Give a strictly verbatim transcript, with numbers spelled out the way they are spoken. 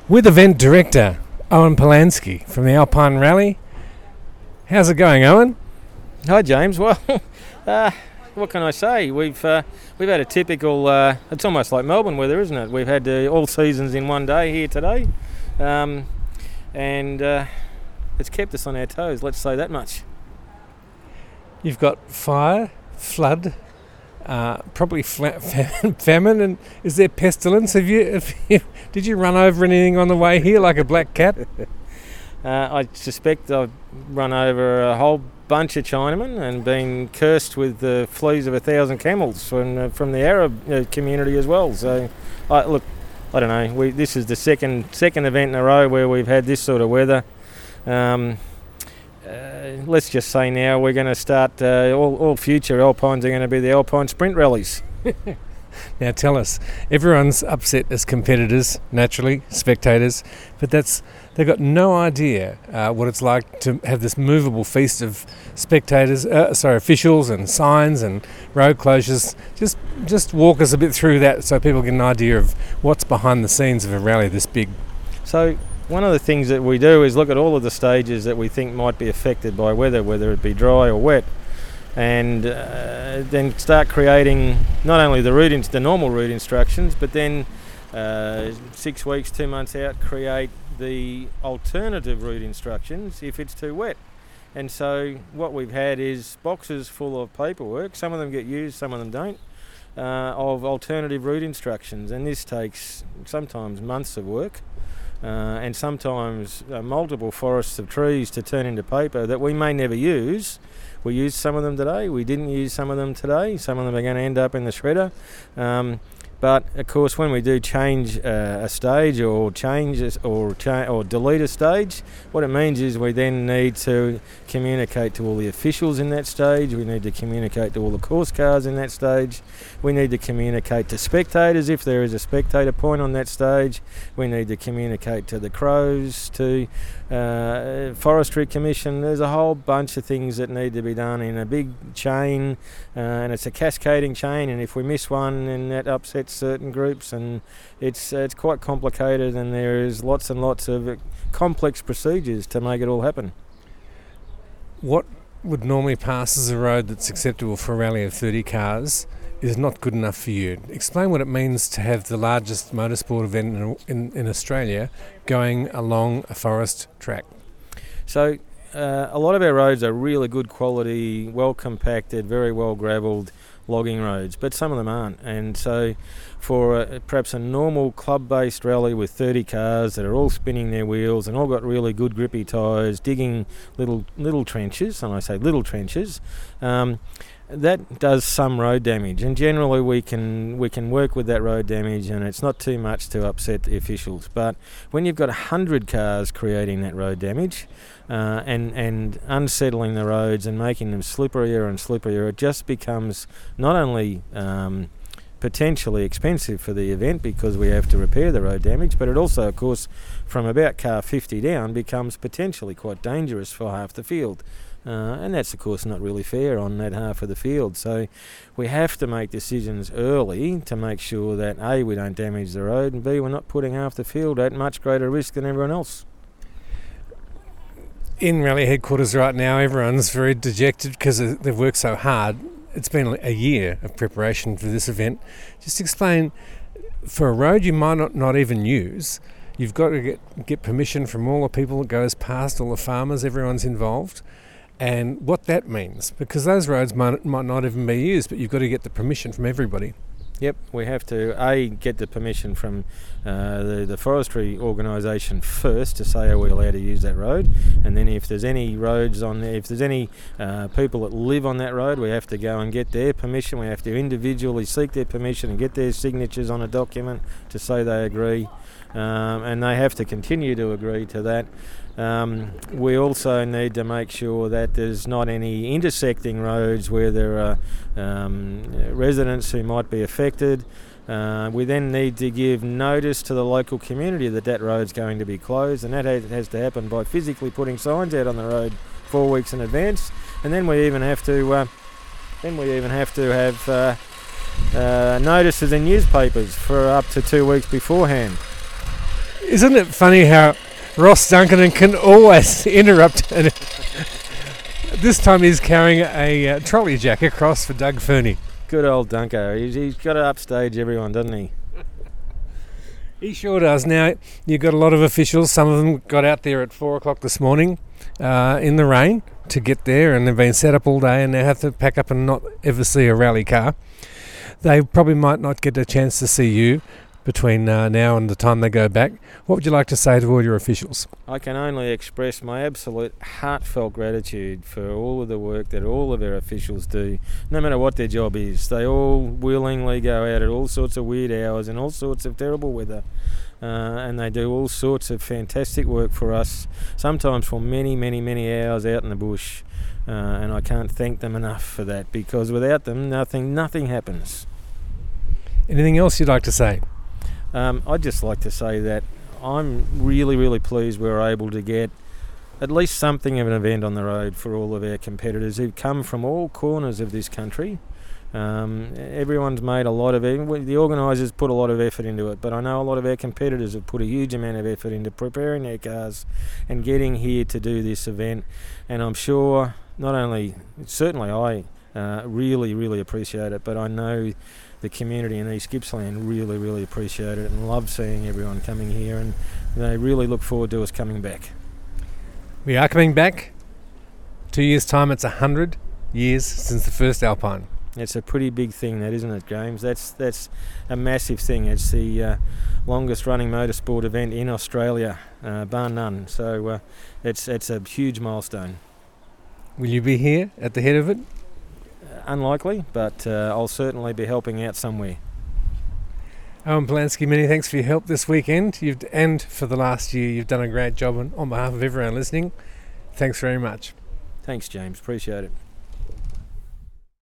with event director Owen Polansky from the Alpine Rally. How's it going, Owen? Hi, James. Well, uh, what can I say? We've uh, we've had a typical. Uh, it's almost like Melbourne weather, isn't it? We've had uh, all seasons in one day here today, um, and uh, it's kept us on our toes. Let's say that much. You've got fire, flood, uh, probably fla- famine, and is there pestilence? Have you, have you? Did you run over anything on the way here like a black cat? uh, I suspect I've run over a whole bunch of Chinamen and been cursed with the fleas of a thousand camels from uh, from the Arab uh, community as well. So, I, look, I don't know. We this is the second second event in a row where we've had this sort of weather. Um, Uh, let's just say now we're going to start uh, all, all future Alpines are going to be the Alpine sprint rallies. Now tell us, everyone's upset as competitors, naturally, spectators, but that's they've got no idea uh, what it's like to have this movable feast of spectators, uh, sorry, officials and signs and road closures. Just, just walk us a bit through that so people get an idea of what's behind the scenes of a rally this big. So. One of the things that we do is look at all of the stages that we think might be affected by weather, whether it be dry or wet, and uh, then start creating not only the route, the normal route instructions, but then uh, six weeks, two months out, create the alternative route instructions if it's too wet. And so what we've had is boxes full of paperwork. Some of them get used, some of them don't. Uh, of alternative route instructions, and this takes sometimes months of work. Uh, and sometimes uh, multiple forests of trees to turn into paper that we may never use. We used some of them today, we didn't use some of them today, some of them are going to end up in the shredder. Um, but of course when we do change uh, a stage or change or, cha- or delete a stage, what it means is we then need to communicate to all the officials in that stage, we need to communicate to all the course cars in that stage, we need to communicate to spectators if there is a spectator point on that stage, we need to communicate to the crows, to uh, Forestry Commission. There's a whole bunch of things that need to be done in a big chain, uh, and it's a cascading chain, and if we miss one then that upsets certain groups, and it's uh, it's quite complicated, and there is lots and lots of uh, complex procedures to make it all happen. What would normally pass as a road that's acceptable for a rally of thirty cars is not good enough for you. Explain what it means to have the largest motorsport event in, in, in Australia going along a forest track. So uh, a lot of our roads are really good quality, well compacted, very well gravelled logging roads, but some of them aren't. And so for uh, perhaps a normal club-based rally with thirty cars that are all spinning their wheels and all got really good grippy tyres, digging little little trenches, and I say little trenches, um, that does some road damage, and generally we can we can work with that road damage, and it's not too much to upset the officials. But when you've got a hundred cars creating that road damage uh, and and unsettling the roads and making them slipperier and slipperier, it just becomes not only um, potentially expensive for the event because we have to repair the road damage, but it also, of course, from about car fifty down, becomes potentially quite dangerous for half the field. Uh, and that's of course not really fair on that half of the field. So we have to make decisions early to make sure that A, we don't damage the road, and B, we're not putting half the field at much greater risk than everyone else. In rally headquarters right now, everyone's very dejected because they've worked so hard. It's been a year of preparation for this event. Just explain, for a road you might not, not even use, you've got to get, get permission from all the people that goes past, all the farmers, everyone's involved. And what that means, because those roads might, might not even be used, but you've got to get the permission from everybody. Yep, we have to A, get the permission from uh, the, the forestry organisation first to say are we allowed to use that road, and then if there's any roads on there, if there's any uh, people that live on that road, we have to go and get their permission. We have to individually seek their permission and get their signatures on a document to say they agree, um, and they have to continue to agree to that. Um, we also need to make sure that there's not any intersecting roads where there are um, residents who might be affected. Uh, we then need to give notice to the local community that that road's going to be closed, and that has to happen by physically putting signs out on the road four weeks in advance. And then we even have to, uh, then we even have to have uh, uh, notices in newspapers for up to two weeks beforehand. Isn't it funny how Ross Duncan can always interrupt? And this time he's carrying a uh, trolley jack across for Doug Fernie. Good old Dunko. He's, he's got to upstage everyone, doesn't he? He sure does. Now, you've got a lot of officials. Some of them got out there at four o'clock this morning uh, in the rain to get there, and they've been set up all day and they have to pack up and not ever see a rally car. They probably might not get a chance to see you between uh, now and the time they go back. What would you like to say to all your officials? I can only express my absolute heartfelt gratitude for all of the work that all of our officials do, no matter what their job is. They all willingly go out at all sorts of weird hours and all sorts of terrible weather, uh, and they do all sorts of fantastic work for us, sometimes for many, many, many hours out in the bush. Uh, and I can't thank them enough for that, because without them, nothing, nothing happens. Anything else you'd like to say? Um, I'd just like to say that I'm really, really pleased we were able to get at least something of an event on the road for all of our competitors who've come from all corners of this country. Um, everyone's made a lot of it. The organisers put a lot of effort into it, but I know a lot of our competitors have put a huge amount of effort into preparing their cars and getting here to do this event. And I'm sure not only, certainly I uh, really, really appreciate it, but I know the community in East Gippsland really, really appreciate it and love seeing everyone coming here, and they really look forward to us coming back. We are coming back. Two years' time, it's a hundred years since the first Alpine. It's a pretty big thing, that, isn't it, James? That's that's a massive thing. It's the uh, longest-running motorsport event in Australia, uh, bar none. So uh, it's it's a huge milestone. Will you be here at the head of it? Unlikely, but uh, I'll certainly be helping out somewhere. Owen Polanski, many thanks for your help this weekend. You've and for the last year. You've done a great job on, on behalf of everyone listening. Thanks very much. Thanks, James. Appreciate it.